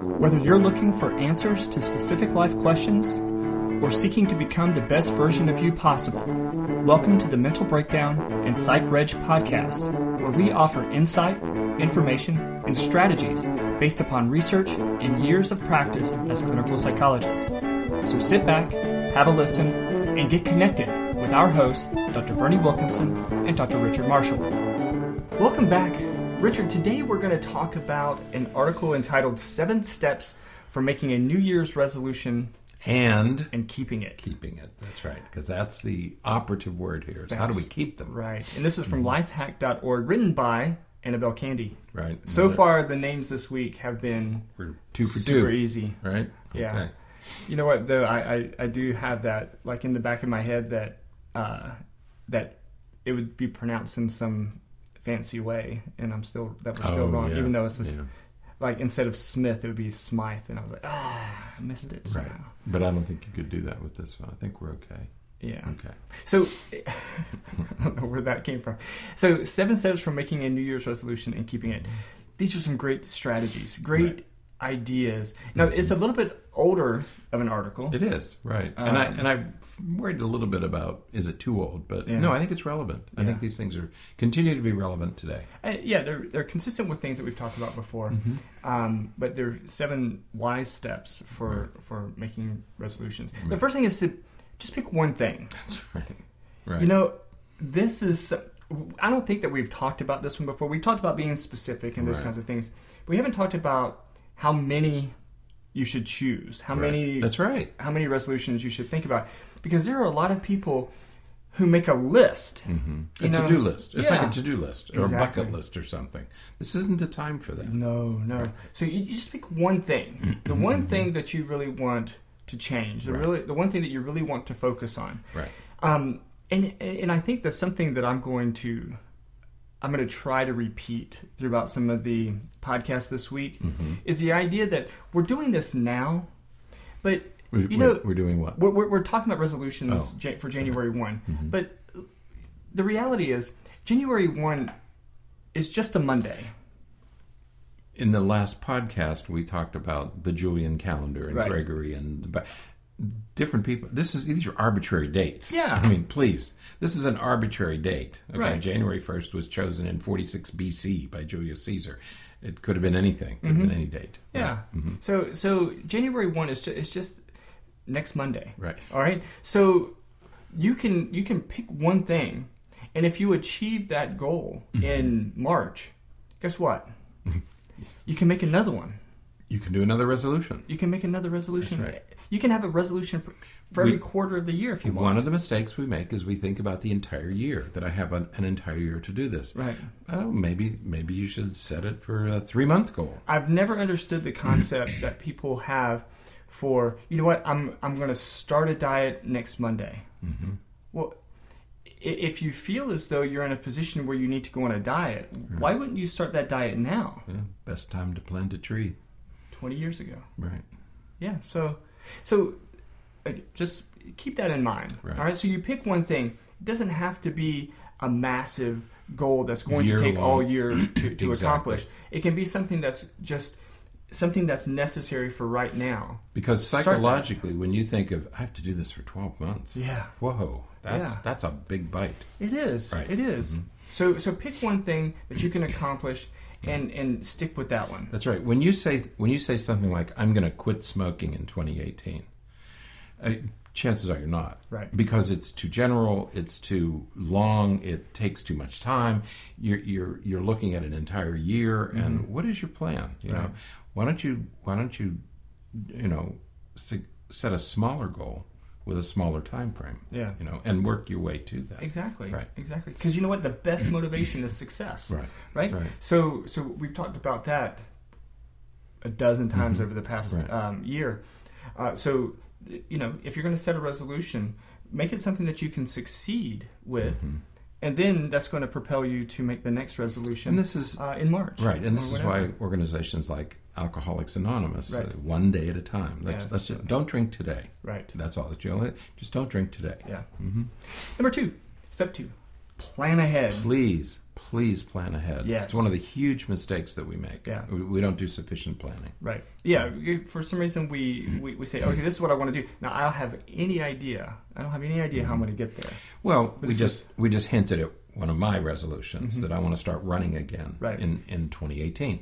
Whether you're looking for answers to specific life questions or seeking to become the best version of you possible, welcome to the Mental Breakdown and Psych Reg podcast, where we offer insight, information, and strategies based upon research and years of practice as clinical psychologists. So sit back, have a listen, and get connected with our hosts, Dr. Bernie Wilkinson and Dr. Richard Marshall. Welcome back. Richard, today we're going to talk about an article entitled 7 Steps for Making a New Year's Resolution and Keeping It. Keeping it, that's right, because that's the operative word here. Is how do we keep them? Right, and this is from lifehack.org, written by Annabelle Candy. Right. So far, the names this week have been We're 2 for 2. Super easy. Right? Yeah. Okay. You know what, though, I do have that, like, in the back of my head that that it would be pronounced in some fancy way, and we're still wrong, even though it's just like instead of Smith it would be Smythe, and I was like, I missed it somehow. Right. But I don't think you could do that with this one. I think we're okay. Yeah. Okay. So I don't know where that came from. So 7 steps for making a New Year's resolution and keeping it. These are some great strategies, great ideas. Now it's a little bit older of an article. It is, right. And I worried a little bit about, is it too old? But no, I think it's relevant. I think these things continue to be relevant today. They're consistent with things that we've talked about before. But they're 7 wise steps for making resolutions. Right. The first thing is to just pick one thing. That's right. Right. You know, this is, I don't think that we've talked about this one before. We've talked about being specific and those kinds of things. But we haven't talked about how many you should choose, how many resolutions you should think about, because there are a lot of people who make a list, a to-do list. It's like a to-do list or a bucket list or something. This isn't the time for that. No. Right. So you just pick one thing, the one thing that you really want to change, the one thing that you really want to focus on. Right. And I think that's something that I'm going to try to repeat throughout some of the podcasts this week, is the idea that we're doing this now, but we're doing what? We're talking about resolutions for January 1, but the reality is January 1 is just a Monday. In the last podcast, we talked about the Julian calendar and Gregory and different people. These are arbitrary dates. Yeah. I mean, please. This is an arbitrary date. Okay. Right. January 1st was chosen in 46 BC by Julius Caesar. It could have been anything. It could have been any date. Yeah. Right. So January 1 is just next Monday. Right. All right. So you can pick one thing, and if you achieve that goal in March, guess what? You can make another one. You can do another resolution. You can make another resolution. That's right. You can have a resolution for every quarter of the year if you want. One of the mistakes we make is we think about the entire year, that I have an entire year to do this. Right. Oh, maybe you should set it for a 3-month goal. I've never understood the concept that people have for, you know what, I'm going to start a diet next Monday. Well, if you feel as though you're in a position where you need to go on a diet, why wouldn't you start that diet now? Yeah, best time to plant a tree. 20 years ago. Right. Yeah, so just keep that in mind. Right. All right, so you pick one thing. It doesn't have to be a massive goal that's going to take all year to accomplish. It can be something that's just something that's necessary for right now. Because psychologically, when you think of, I have to do this for 12 months. Yeah. Whoa, that's a big bite. It is. Right. It is. So pick one thing that you can accomplish and stick with that one. That's right. When you say something like, I'm going to quit smoking in 2018, chances are you're not. Right. Because it's too general, it's too long, it takes too much time. You're looking at an entire year, and what is your plan? You know, why don't you set a smaller goal with a smaller time frame. Yeah. And work your way to that. Exactly. Right. Exactly. Because you know what? The best motivation is success. Right. Right? That's right. So we've talked about that a dozen times over the past year. So, if you're going to set a resolution, make it something that you can succeed with, and then that's going to propel you to make the next resolution. And this is in March, right? And this is why organizations like Alcoholics Anonymous, one day at a time. Let's don't drink today. Right. That's all. Just don't drink today. Yeah. Number 2, step 2, plan ahead. Please please plan ahead. Yes. It's one of the huge mistakes that we make. Yeah. We don't do sufficient planning. Right. Yeah. For some reason, we say, okay, this is what I want to do. Now, I don't have any idea. How I'm going to get there. Well, we just hinted at one of my resolutions that I want to start running again Right. in 2018.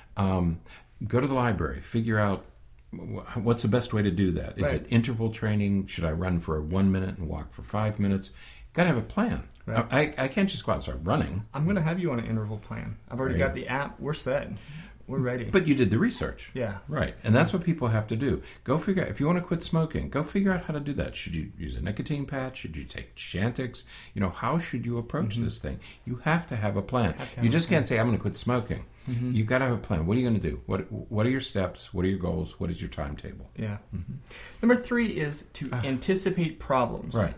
Go to the library. Figure out what's the best way to do that. Is Right. it interval training? Should I run for 1 minute and walk for 5 minutes? Got to have a plan. Right. I can't just go out and start running. I'm going to have you on an interval plan. I've already got the app. We're set. We're ready. But you did the research. Yeah. Right. And that's what people have to do. Go figure out, if you want to quit smoking, go figure out how to do that. Should you use a nicotine patch? Should you take Chantix? How should you approach this thing? You have to have a plan. You just can't say, I'm going to quit smoking. You've got to have a plan. What are you going to do? What are your steps? What are your goals? What is your timetable? Yeah. Number 3 is to anticipate problems. Right.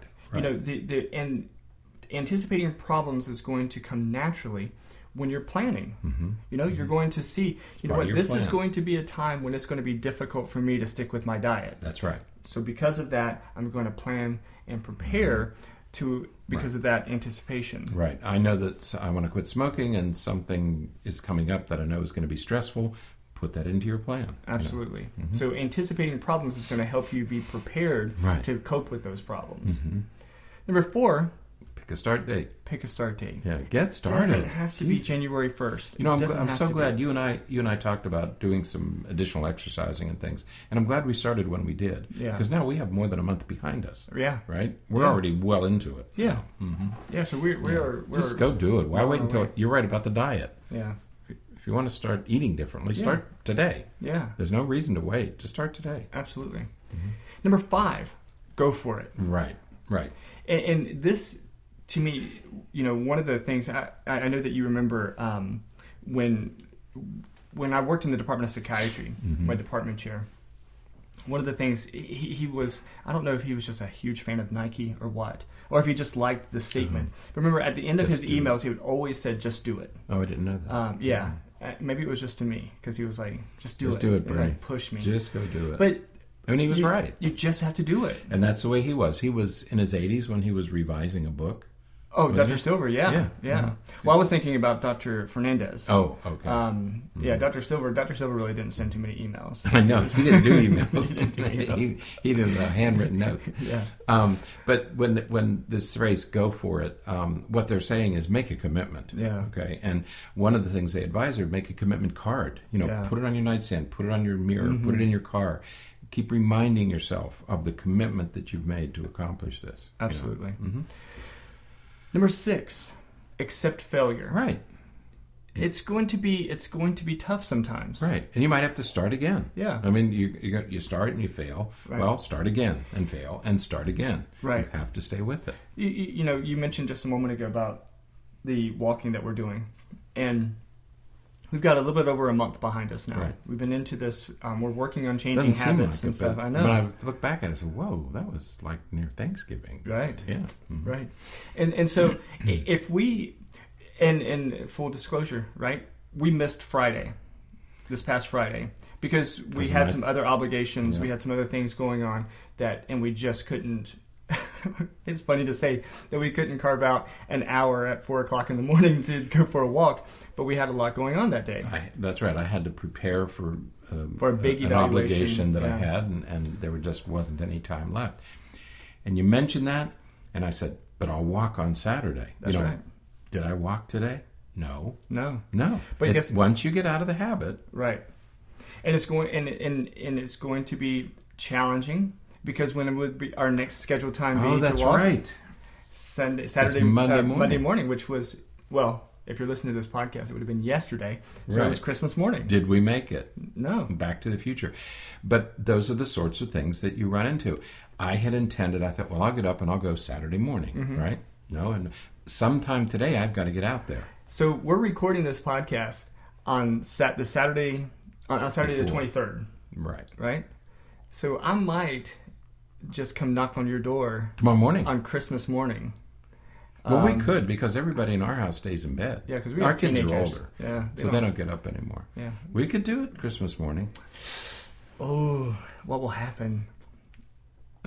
And anticipating problems is going to come naturally when you're planning. You're going to see, this is going to be a time when it's going to be difficult for me to stick with my diet. That's right. So because of that, I'm going to plan and prepare because of that anticipation. Right. I know that I want to quit smoking and something is coming up that I know is going to be stressful. Put that into your plan. Absolutely. So anticipating problems is going to help you be prepared to cope with those problems. Number 4, pick a start date. Pick a start date. Yeah, get started. It doesn't have to be January 1st. I'm so glad you and I talked about doing some additional exercising and things, and I'm glad we started when we did. Yeah. Because now we have more than a month behind us. Yeah. Right. We're already well into it. Yeah. Yeah. So we're just go do it. Why wait until you're right about the diet? Yeah. If you want to start eating differently, start today. Yeah. There's no reason to wait. Just start today. Absolutely. Number 5, go for it. Right. Right. And this, to me, one of the things I know that you remember when I worked in the Department of Psychiatry, my department chair. One of the things he was, I don't know if he was just a huge fan of Nike or what, or if he just liked the statement. But remember, at the end of his emails, he would always say, "Just do it." Oh, I didn't know that. Yeah, maybe it was just to me because he was like, "Just do it." Just do it, Bernie. Push me. Just go do it. But he was right. You just have to do it. And that's the way he was. He was in his 80s when he was revising a book. Oh, Dr. Silver, yeah. Well, I was thinking about Dr. Fernandez. Oh, okay. Yeah, Dr. Silver really didn't send too many emails. I know. He didn't do emails. he did handwritten notes. Yeah. But when this phrase, go for it, what they're saying is make a commitment. Yeah. Okay. And one of the things they advise are make a commitment card. Put it on your nightstand, put it on your mirror, put it in your car. Keep reminding yourself of the commitment that you've made to accomplish this. Absolutely. Number 6, accept failure. Right. It's going to be tough sometimes. Right. And you might have to start again. Yeah. I mean, you start and you fail. Right. Well, start again and fail and start again. Right. You have to stay with it. You mentioned just a moment ago about the walking that we're doing, and we've got a little bit over a month behind us now. Right. We've been into this. We're working on changing habits and stuff. I know. When I look back at it, I said, "Whoa, that was like near Thanksgiving." Right. Yeah. Right. And so if we, and full disclosure, right, we missed this past Friday, because we had some other obligations. Yeah. We had some other things going on and we just couldn't. It's funny to say that we couldn't carve out an hour at 4:00 in the morning to go for a walk, but we had a lot going on that day. That's right. I had to prepare for a big an obligation that I had, and there just wasn't any time left. And you mentioned that, and I said, "But I'll walk on Saturday." That's right. Did I walk today? No. But once you get out of the habit, right? And it's going and it's going to be challenging. Because when it would be our next scheduled time to walk, right. Saturday, Monday morning, which was, well, if you're listening to this podcast, it would have been yesterday. So It was Christmas morning. Did we make it? No. Back to the Future. But those are the sorts of things that you run into. I thought, well, I'll get up and I'll go Saturday morning, right? No, and sometime today I've got to get out there. So we're recording this podcast on Saturday the 23rd. Right? So I might just come knock on your door tomorrow morning on Christmas morning. Well, we could, because everybody in our house stays in bed. Yeah, because our kids are older. Yeah, they don't get up anymore. Yeah, we could do it Christmas morning. Oh, what will happen?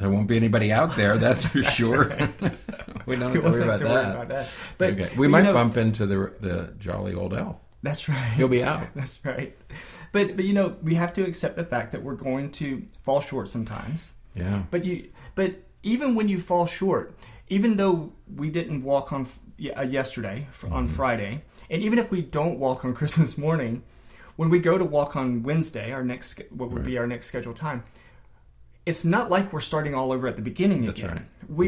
There won't be anybody out there, that's for sure. We don't have to worry about that. But okay. We might bump into the jolly old elf. That's right. He'll be out. That's right. But we have to accept the fact that we're going to fall short sometimes. Yeah. But even when you fall short, even though we didn't walk on yesterday on Friday, and even if we don't walk on Christmas morning, when we go to walk on Wednesday, what would be our next scheduled time, it's not like we're starting all over at the beginning again.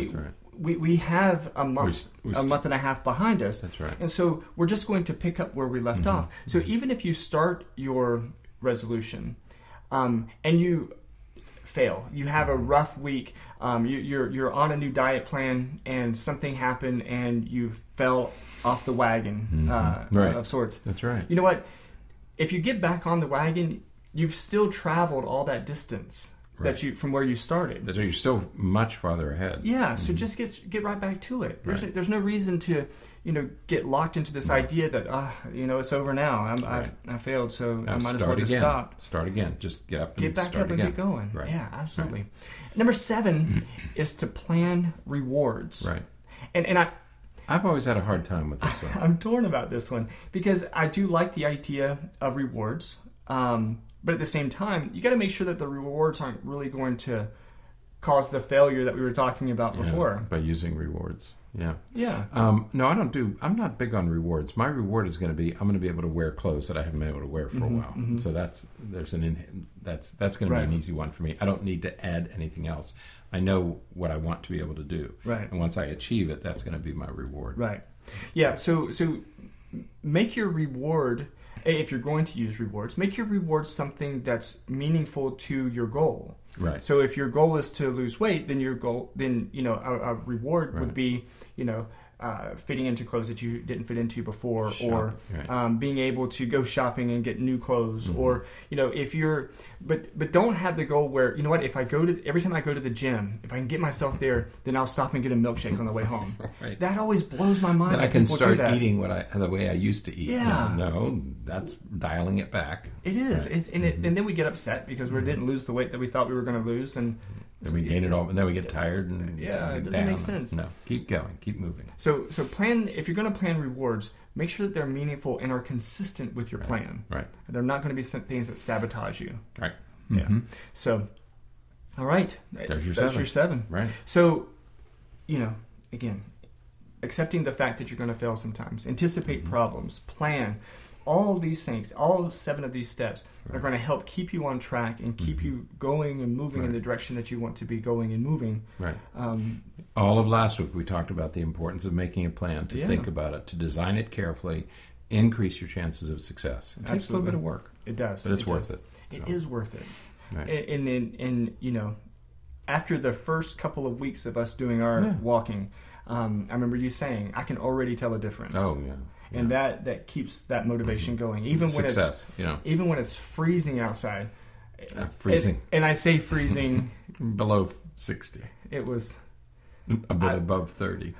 We have a month and a half behind us. That's right. And so we're just going to pick up where we left off. So even if you start your resolution and you fail, you have a rough week, you're on a new diet plan and something happened and you fell off the wagon of sorts. That's right. You know what? If you get back on the wagon, you've still traveled all that distance. Right. From where you started. So you're still much farther ahead. Yeah, so just get right back to it. There's no reason to, get locked into this idea that it's over now. I failed, so now I might as well just stop. Start again. Just get up and get back start up and again. get going. Right. Yeah, absolutely. Right. Number 7 is to plan rewards. Right. And I've always had a hard time with this one. I'm torn about this one because I do like the idea of rewards. But at the same time, you got to make sure that the rewards aren't really going to cause the failure that we were talking about before. By using rewards. Yeah. Yeah. No, I'm not big on rewards. My reward is going to be, I'm going to be able to wear clothes that I haven't been able to wear for a while. Mm-hmm. So that's going to be an easy one for me. I don't need to add anything else. I know what I want to be able to do. Right. And once I achieve it, that's going to be my reward. Right. Yeah. So make your reward, if you're going to use rewards, make your rewards something that's meaningful to your goal. Right. So if your goal is to lose weight, then a reward would be, fitting into clothes that you didn't fit into before, or being able to go shopping and get new clothes, or if you're, but don't have the goal where if I every time I go to the gym, if I can get myself there, then I'll stop and get a milkshake on the way home. Right. That always blows my mind. Then I can start eating the way I used to eat. Yeah. No, that's dialing it back. It is, right. And then we get upset because we didn't lose the weight that we thought we were going to lose, and then we gain it all, and then we get tired, and it doesn't make sense. No, keep going, keep moving. So plan, if you're going to plan rewards, make sure that they're meaningful and are consistent with your plan. Right. They're not going to be things that sabotage you. Right. Yeah. So, all right. There's your 7. Right. So, again, accepting the fact that you're going to fail sometimes, anticipate problems, plan. All these things, all 7 of these steps are going to help keep you on track and keep you going and moving in the direction that you want to be going and moving. Right. All of last week we talked about the importance of making a plan, to think about it, to design it carefully, increase your chances of success. It takes a little bit of work. It does. But it's worth it. It is worth it. Right. And after the first couple of weeks of us doing our walking, I remember you saying, I can already tell a difference. Oh, yeah. And that keeps that motivation going, even when even when it's freezing outside. Freezing, and I say freezing below 60. It was a bit above 30.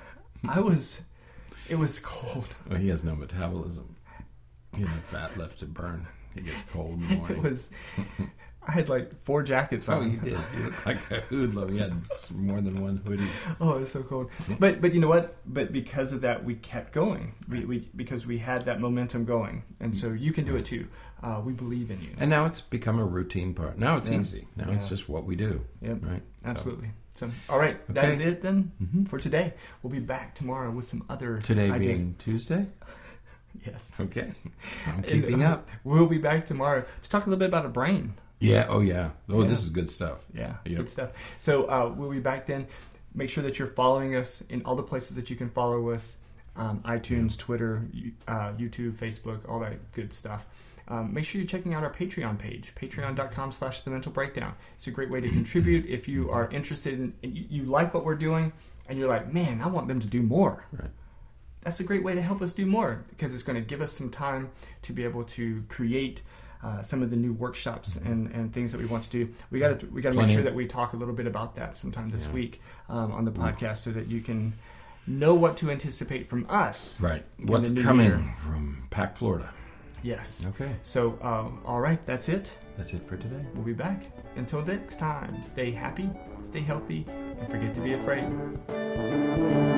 It was cold. Well, he has no metabolism. He has no fat left to burn. He gets cold in the morning. I had like 4 jackets on. Oh, you did. You look like a hoodlum. You had more than one hoodie. Oh, it was so cold. But you know what? But because of that, we kept going. Because we had that momentum going. And so you can do it too. We believe in you. And now it's become a routine part. Now it's easy. Now it's just what we do. Yep. Right. Absolutely. So, all right. Okay. That is it then for today. We'll be back tomorrow with some other ideas. Being Tuesday? Yes. Okay. I'm keeping up. We'll be back tomorrow to talk a little bit about a brain. Yeah. Oh, yeah. Oh, this is good stuff. Yeah. Good stuff. So we'll be back then. Make sure that you're following us in all the places that you can follow us. iTunes, Twitter, YouTube, Facebook, all that good stuff. Make sure you're checking out our Patreon page, patreon.com/thementalbreakdown. It's a great way to contribute if you are interested in, you like what we're doing, and you're like, man, I want them to do more. Right. That's a great way to help us do more, because it's going to give us some time to be able to create some of the new workshops and things that we want to do. We got to make sure that we talk a little bit about that sometime this week on the podcast, so that you can know what to anticipate from us. Right. What's coming from Pack, Florida. Yes. Okay. So, all right, that's it. That's it for today. We'll be back. Until next time, stay happy, stay healthy, and forget to be afraid.